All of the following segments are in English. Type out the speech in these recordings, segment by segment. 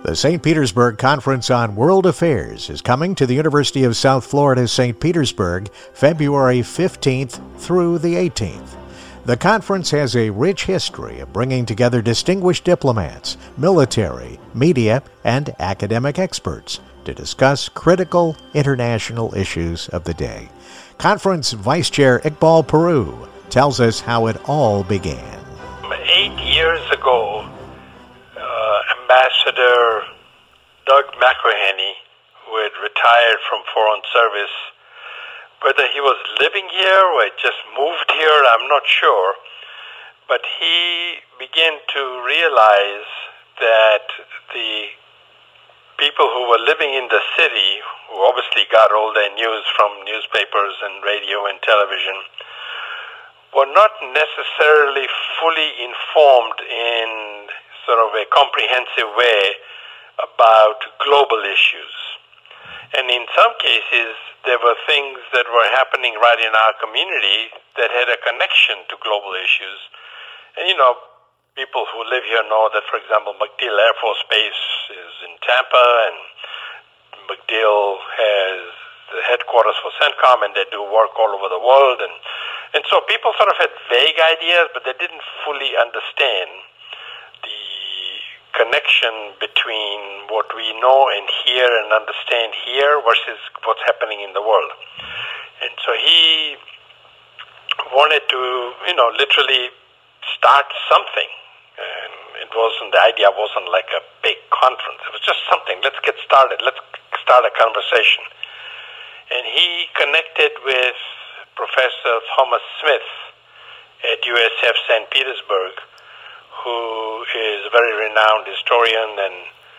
The St. Petersburg Conference on World Affairs is coming to the University of South Florida, St. Petersburg, February 15th through the 18th. The conference has a rich history of bringing together distinguished diplomats, military, media, and academic experts to discuss critical international issues of the day. Conference Vice Chair Iqbal Peru tells us how it all began. 8 years ago, Ambassador Doug McElhaney, who had retired from Foreign Service, whether he was living here or had just moved here, I'm not sure, but he began to realize that the people who were living in the city, who obviously got all their news from newspapers and radio and television, were not necessarily fully informed in sort of a comprehensive way about global issues. And in some cases, there were things that were happening right in our community that had a connection to global issues. And, people who live here know that, for example, MacDill Air Force Base is in Tampa, and MacDill has the headquarters for CENTCOM, and they do work all over the world. And so people sort of had vague ideas, but they didn't fully understand the connection between what we know and hear and understand here versus what's happening in the world. And so he wanted to, literally start something. And the idea wasn't like a big conference. It was just something. Let's get started. Let's start a conversation. And he connected with Professor Thomas Smith at USF St. Petersburg, who is a very renowned historian, and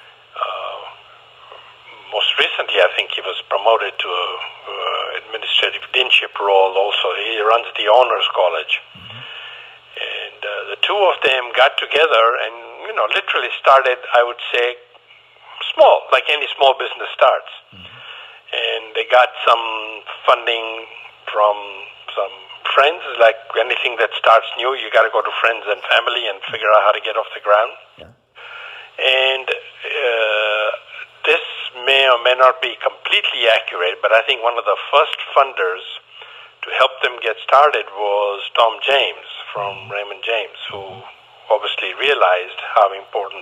most recently I think he was promoted to an administrative deanship role also. He runs the Honors College. And the two of them got together and, literally started, I would say, small, like any small business starts. And they got some funding from some friends. Like anything that starts new, you got to go to friends and family and figure out how to get off the ground. Yeah. And this may or may not be completely accurate, but I think one of the first funders to help them get started was Tom James from Raymond James, who obviously realized how important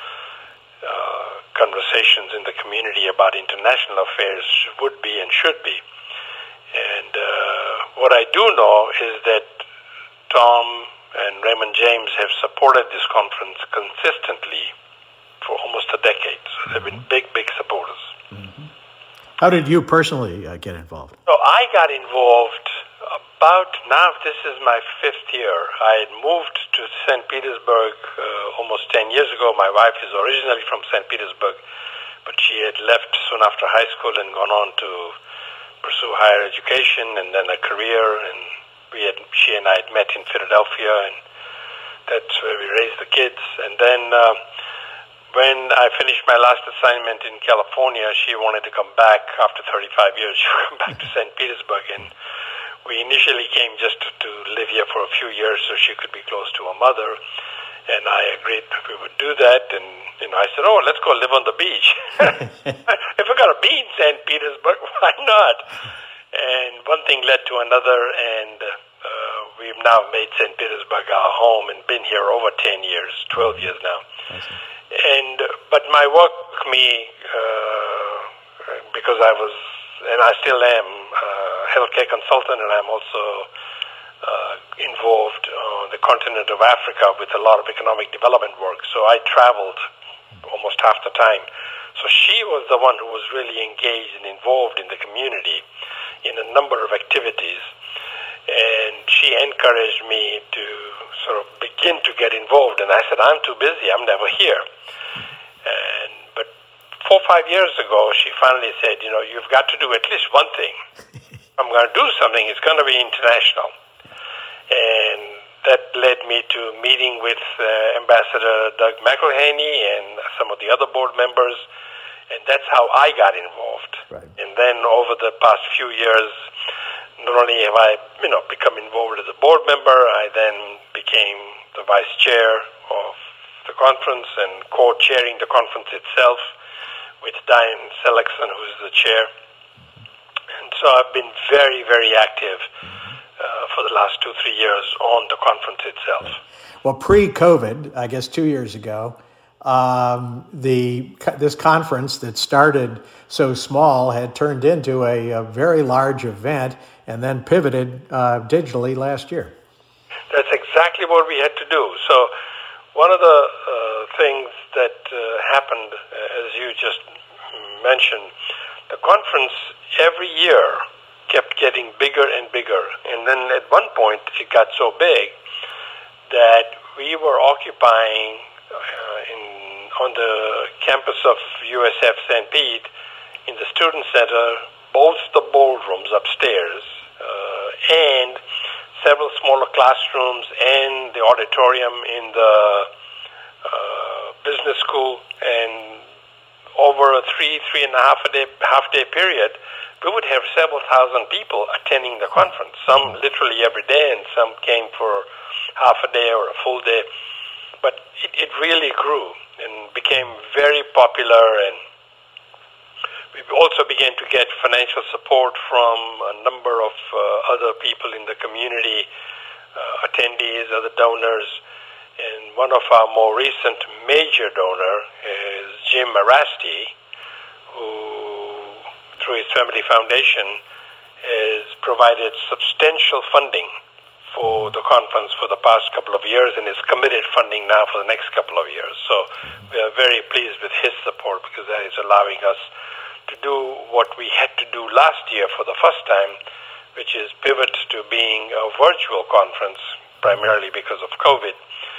conversations in the community about international affairs would be and should be. And what I do know is that Tom and Raymond James have supported this conference consistently for almost a decade. So they've been big supporters. Mm-hmm. How did you personally get involved? So I got involved now this is my 5th year. I had moved to St. Petersburg almost 10 years ago. My wife is originally from St. Petersburg, but she had left soon after high school and gone on to pursue higher education and then a career. And she and I had met in Philadelphia, and that's where we raised the kids. And then when I finished my last assignment in California, she wanted to come back after 35 years. She would come back to St. Petersburg, and we initially came just to live here for a few years so she could be close to her mother, and I agreed that we would do that. And I said, let's go live on the beach. If we're going to be in St. Petersburg, why not? And one thing led to another, and we've now made St. Petersburg our home and been here over 10 years, 12 years now. But my work took me, because I was, and I still am, healthcare consultant, and I'm also involved on the continent of Africa with a lot of economic development work. So I traveled almost half the time. So she was the one who was really engaged and involved in the community in a number of activities. And she encouraged me to sort of begin to get involved. And I said, I'm too busy. I'm never here. But 4 or 5 years ago, she finally said, you've got to do at least one thing. I'm going to do something. It's going to be international. And that led me to meeting with Ambassador Doug McElhaney and some of the other board members. And that's how I got involved. Right. And then over the past few years, not only have I, become involved as a board member, I then became the vice chair of the the conference and co-chairing the conference itself with Diane Seligson, who's the chair. And so I've been very, very active for the last 2-3 years on the conference itself. Well, pre-COVID, I guess 2 years ago, this conference that started so small had turned into a very large event and then pivoted digitally last year. That's exactly what we had to do. So one of the things that happened, as you just mentioned, the conference every year kept getting bigger and bigger. And then at one point it got so big that we were occupying on the campus of USF St. Pete in the Student Center, both the boardrooms upstairs and several smaller classrooms and the auditorium in the business school. And over a 3.5 day period, we would have several thousand people attending the conference, some literally every day, and some came for half a day or a full day. But it really grew and became very popular, and we also began to get financial support from a number of other people in the community, attendees, other donors. And one of our more recent major donor is Jim Marasti, who, through his family foundation, has provided substantial funding for the conference for the past couple of years and is committed funding now for the next couple of years. So we are very pleased with his support, because that is allowing us to do what we had to do last year for the first time, which is pivot to being a virtual conference, primarily because of COVID.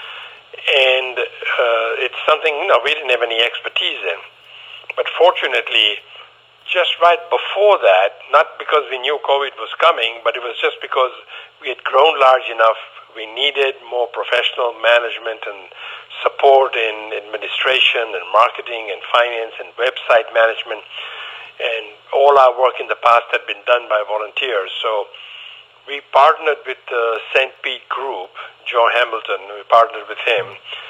And it's something we didn't have any expertise in. But fortunately, just right before that, not because we knew COVID was coming, but it was just because we had grown large enough, we needed more professional management and support in administration and marketing and finance and website management. And all our work in the past had been done by volunteers. So we partnered with the St. Pete group, Joe Hamilton. We partnered with him,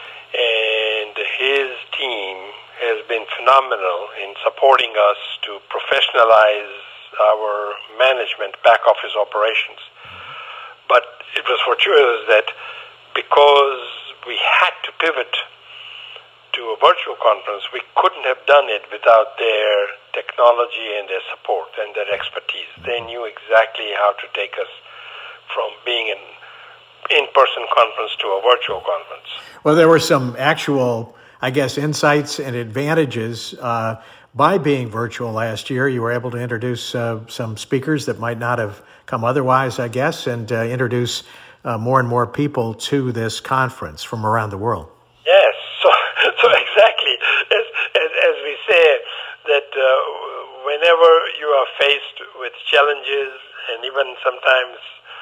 and his team has been phenomenal in supporting us to professionalize our management, back office operations. But it was fortuitous that because we had to pivot to a virtual conference, we couldn't have done it without their technology and their support and their expertise. They knew exactly how to take us from being an in-person conference to a virtual conference. Well, there were some actual, I guess, insights and advantages by being virtual last year. You were able to introduce some speakers that might not have come otherwise, I guess, and introduce more and more people to this conference from around the world. Yes, so exactly. As we say, that whenever you are faced with challenges and even sometimes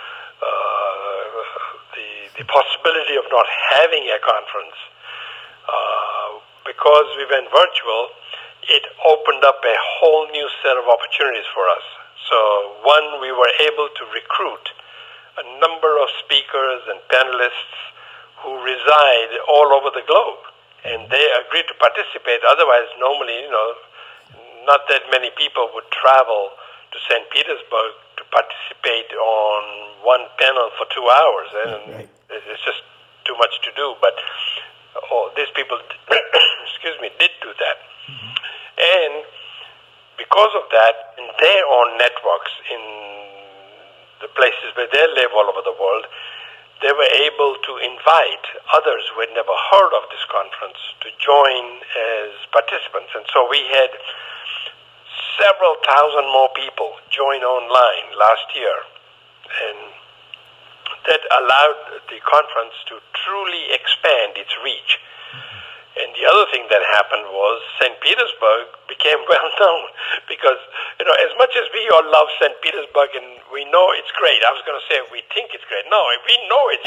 the possibility of not having a conference, because we went virtual, it opened up a whole new set of opportunities for us. So one, we were able to recruit a number of speakers and panelists who reside all over the globe, and they agreed to participate. Otherwise, normally, not that many people would travel to St. Petersburg to participate on one panel for 2 hours, and it's just too much to do. But these people, did do that. Mm-hmm. And because of that, in their own networks, in the places where they live all over the world, they were able to invite others who had never heard of this conference to join as participants. And so we had several thousand more people join online last year. And that allowed the conference to truly expand its reach. And the other thing that happened was St. Petersburg became well known, because, as much as we all love St. Petersburg and we know it's great, I was going to say we think it's great. No, we know it's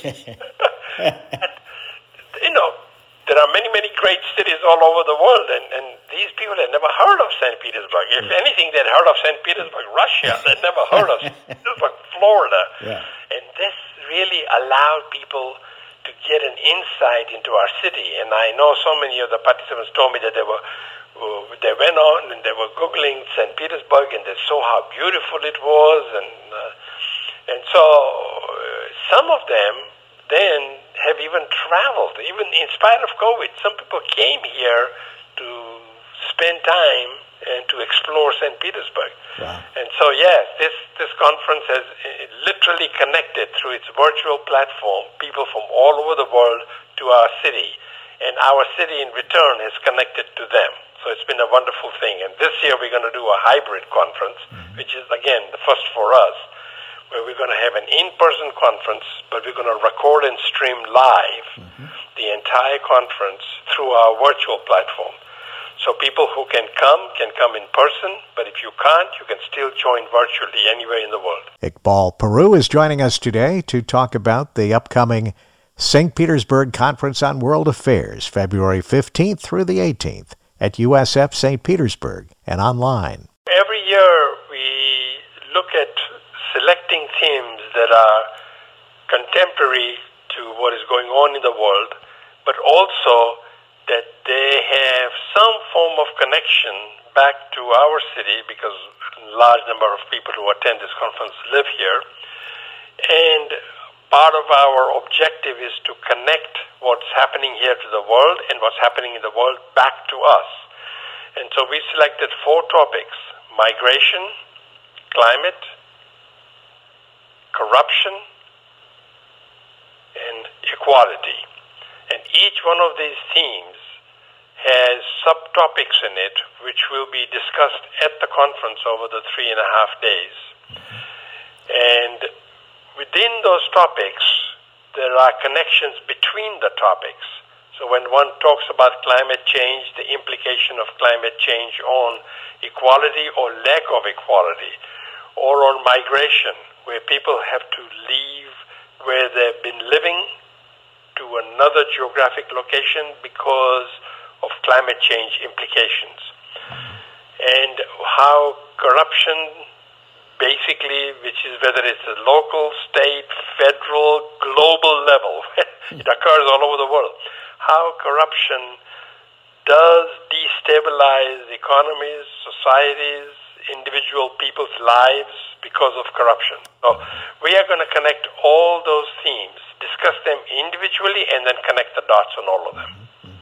there are many, many great cities all over the world, and these people had never heard of St. Petersburg. If anything, they'd heard of St. Petersburg, Russia. They'd never heard of St. Petersburg, Florida. Yeah. And this really allowed people to get an insight into our city. And I know so many of the participants told me that they went on and they were Googling St. Petersburg and they saw how beautiful it was. And so some of them then have even traveled, even in spite of COVID. Some people came here to spend time and to explore St. Petersburg. Wow. And so, yes, this conference has literally connected through its virtual platform people from all over the world to our city. And our city in return has connected to them. So it's been a wonderful thing. And this year we're going to do a hybrid conference, which is, again, the first for us, where we're going to have an in-person conference, but we're going to record and stream live the entire conference through our virtual platform. So people who can come in person, but if you can't, you can still join virtually anywhere in the world. Iqbal Peru is joining us today to talk about the upcoming St. Petersburg Conference on World Affairs, February 15th through the 18th at USF St. Petersburg and online. Every year we look at selecting themes that are contemporary to what is going on in the world, but also that they have some form of connection back to our city, because a large number of people who attend this conference live here. And part of our objective is to connect what's happening here to the world and what's happening in the world back to us. And so we selected 4 topics: migration, climate, corruption, and equality. And each one of these themes has subtopics in it which will be discussed at the conference over the 3.5 days. And within those topics, there are connections between the topics. So when one talks about climate change, the implication of climate change on equality or lack of equality, or on migration, where people have to leave where they've been living to another geographic location because of climate change implications. And how corruption, basically, which is whether it's a local, state, federal, global level, it occurs all over the world, how corruption does destabilize economies, societies, individual people's lives because of corruption. So we are going to connect all those themes, discuss them individually, and then connect the dots on all of them.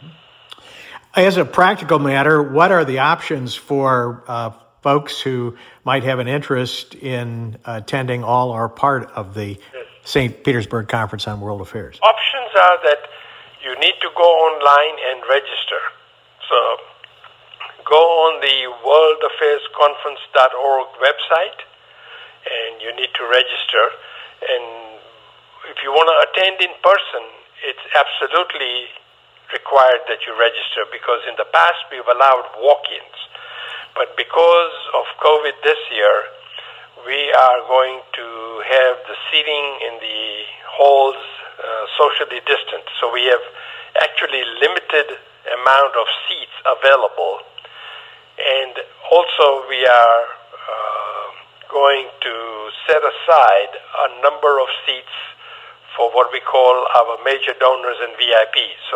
As a practical matter, what are the options for folks who might have an interest in attending all or part of the St. Petersburg Conference on World Affairs? Options are that you need to go online and register. So go on the worldaffairsconference.org website, and you need to register. And if you want to attend in person, it's absolutely required that you register, because in the past we've allowed walk-ins. But because of COVID this year, we are going to have the seating in the halls socially distant. So we have actually limited amount of seats available. And also we are going to set aside a number of seats for what we call our major donors and VIPs. So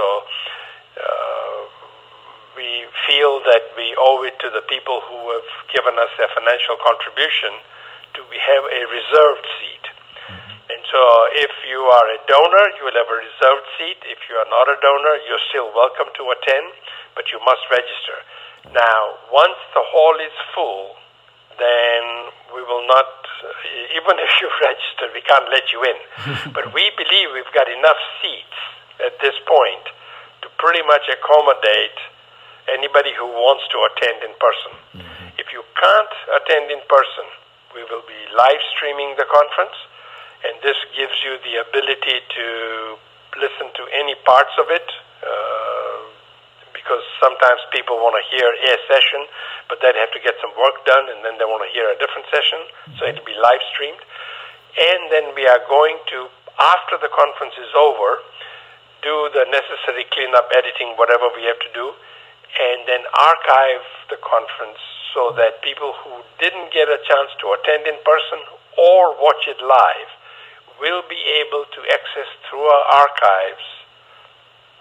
we feel that we owe it to the people who have given us their financial contribution to have a reserved seat. And so if you are a donor, you will have a reserved seat. If you are not a donor, you're still welcome to attend, but you must register. Now, once the hall is full, then we will not, even if you register, we can't let you in. But we believe we've got enough seats at this point to pretty much accommodate anybody who wants to attend in person. If you can't attend in person, we will be live streaming the conference, and this gives you the ability to listen to any parts of it, because sometimes people want to hear a session, but they'd have to get some work done, and then they want to hear a different session, so it'll be live streamed. And then we are going to, after the conference is over, do the necessary cleanup, editing, whatever we have to do, and then archive the conference so that people who didn't get a chance to attend in person or watch it live will be able to access through our archives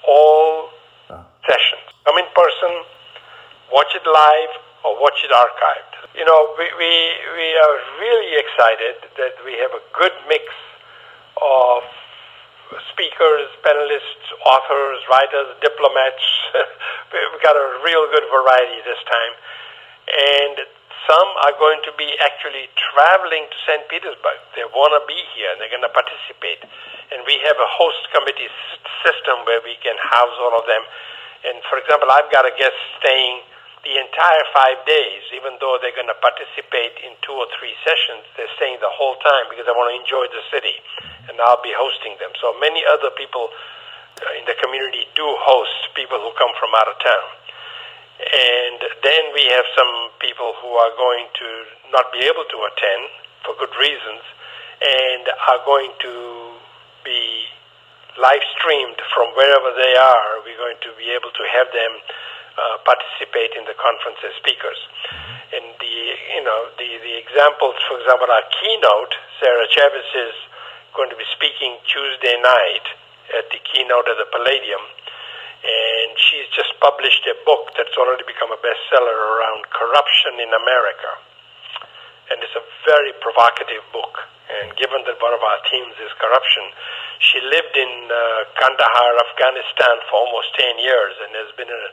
all sessions. Come in person, watch it live, or watch it archived. We are really excited that we have a good mix of speakers, panelists, authors, writers, diplomats. We've got a real good variety this time. And some are going to be actually traveling to St. Petersburg. They want to be here. They're going to participate. And we have a host committee system where we can house all of them. And for example, I've got a guest staying the entire 5 days, even though they're going to participate in 2 or 3 sessions. They're staying the whole time because they want to enjoy the city, and I'll be hosting them. So many other people in the community do host people who come from out of town. And then we have some people who are going to not be able to attend for good reasons and are going to be live streamed from wherever they are. We're going to be able to have them participate in the conference as speakers. And the examples, for example, our keynote, Sarah Chavez is going to be speaking Tuesday night at the keynote at the Palladium, and she's just published a book that's already become a bestseller around corruption in America. And it's a very provocative book. And given that one of our themes is corruption, she lived in Kandahar, Afghanistan for almost 10 years and has been an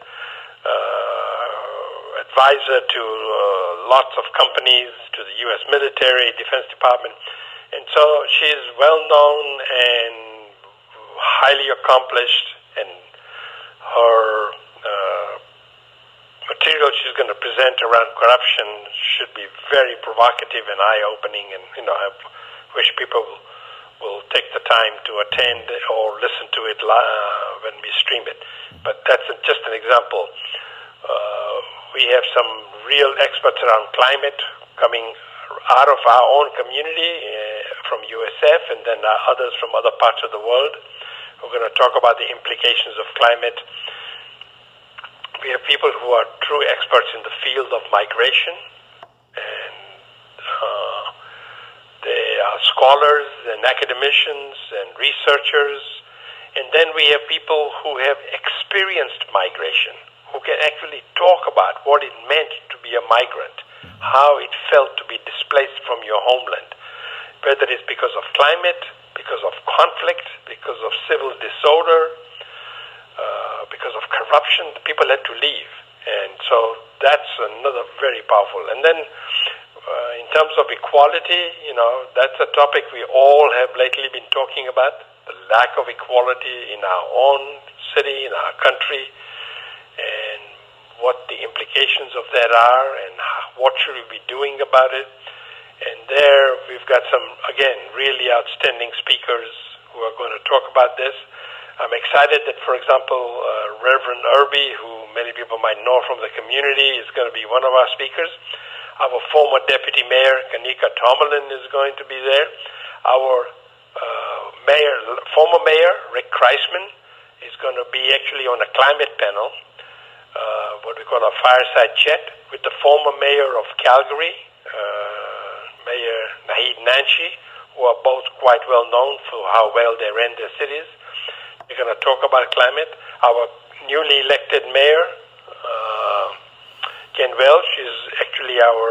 advisor to lots of companies, to the U.S. military, Defense Department. And so she's well known and highly accomplished, and her material she's going to present around corruption should be very provocative and eye-opening, and I wish people will take the time to attend or listen to it when we stream it. But that's just an example. We have some real experts around climate coming out of our own community from USF, and then others from other parts of the world. We're going to talk about the implications of climate. We have people who are true experts in the field of migration, and they are scholars and academicians and researchers. And then we have people who have experienced migration, who can actually talk about what it meant to be a migrant, how it felt to be displaced from your homeland, whether it's because of climate, because of conflict, because of civil disorder, because of corruption. People had to leave. And so that's another very powerful. And then in terms of equality, that's a topic we all have lately been talking about, the lack of equality in our own city, in our country, and what the implications of that are, and what should we be doing about it. And there we've got some, again, really outstanding speakers who are going to talk about this. I'm excited that, for example, Reverend Irby, who many people might know from the community, is going to be one of our speakers. Our former Deputy Mayor, Kanika Tomalin, is going to be there. Our former Mayor, Rick Kreisman, is going to be actually on a climate panel, what we call a fireside chat, with the former Mayor of Calgary, Mayor Naheed Nanshi, who are both quite well known for how well they ran their cities. We're going to talk about climate. Our newly elected mayor, Ken Welch, is actually our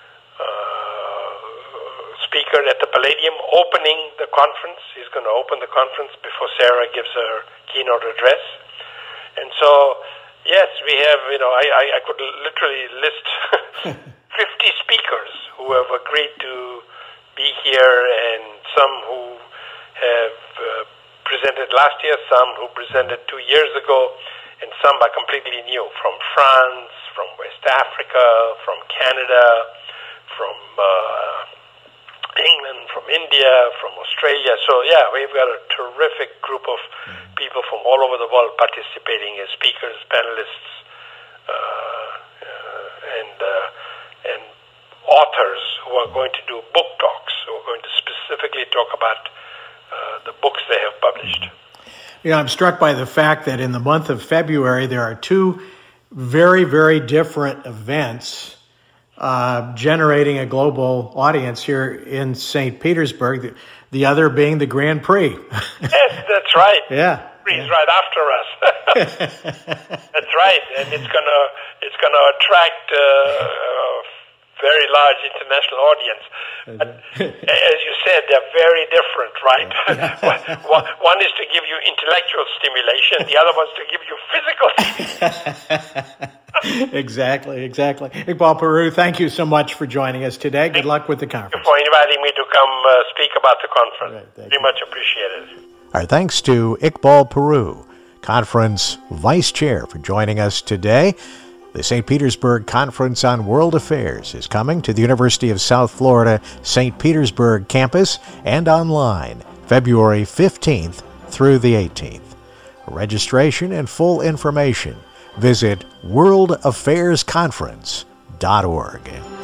speaker at the Palladium, opening the conference. He's going to open the conference before Sarah gives her keynote address. And so, yes, we have, I could literally list 50 speakers who have agreed to be here, and some who have presented last year, some who presented 2 years ago, and some are completely new, from France, from West Africa, from Canada, from England, from India, from Australia. So, yeah, we've got a terrific group of people from all over the world participating as speakers, panelists, and authors who are going to do book talks, who are going to specifically talk about the books they have published. I'm struck by the fact that in the month of February, there are two very, very different events generating a global audience here in St. Petersburg, the other being the Grand Prix. Yes, that's right. Yeah. countries right after us. That's right, and it's gonna attract a very large international audience. But, as you said, they're very different, right? One is to give you intellectual stimulation, the other one's to give you physical stimulation. Exactly. Iqbal Peru, thank you so much for joining us today. Good luck with the conference. Thank you for inviting me to come speak about the conference. Right, very much appreciated. Our thanks to Iqbal Peru, Conference Vice Chair, for joining us today. The St. Petersburg Conference on World Affairs is coming to the University of South Florida St. Petersburg campus and online February 15th through the 18th. Registration and full information, visit worldaffairsconference.org.